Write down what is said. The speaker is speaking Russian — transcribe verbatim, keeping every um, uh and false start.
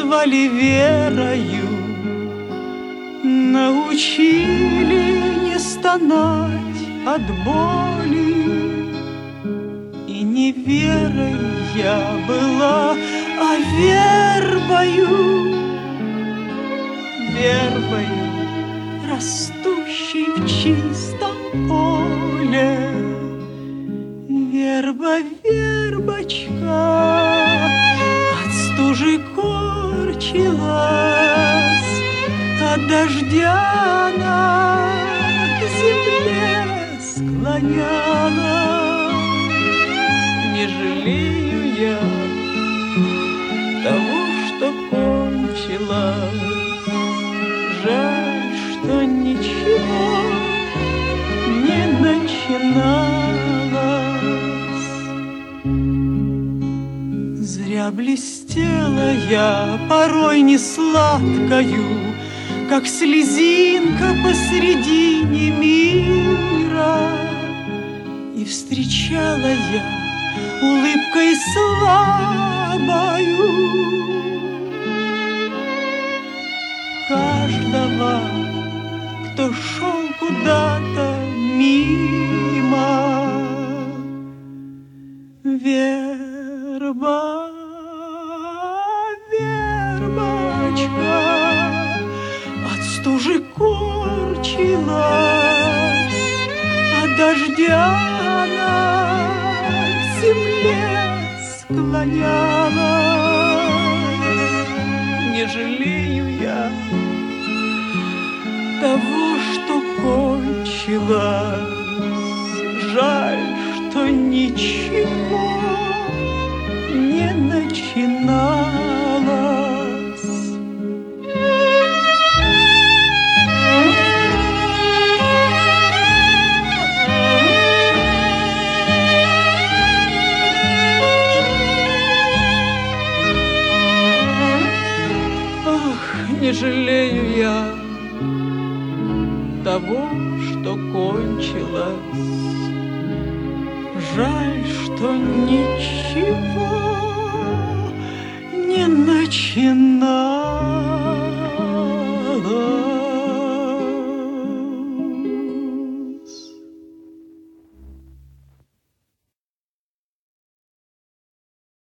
назвали верою, научили не стонать от боли. И не верой я была, а вербою, вербою, растущей в чистом поле. Верба, вербочка, от стужи корчилась, от дождя она к земле склонялась. Не жалею я того, что кончилось, жаль, что ничего не начиналось. Зря блестела я порой не сладкою, как слезинка посредине мира, и встречала я улыбкой слабою каждого, кто шел куда-то мимо. Верба, вербочка, от стужи корчилась, от дождя она к земле склонялась. Не жалею я того, что кончилось, жаль, что ничего не начиналось. Ах, не жалею я того, что кончилось, жаль, что ничего не начиналось.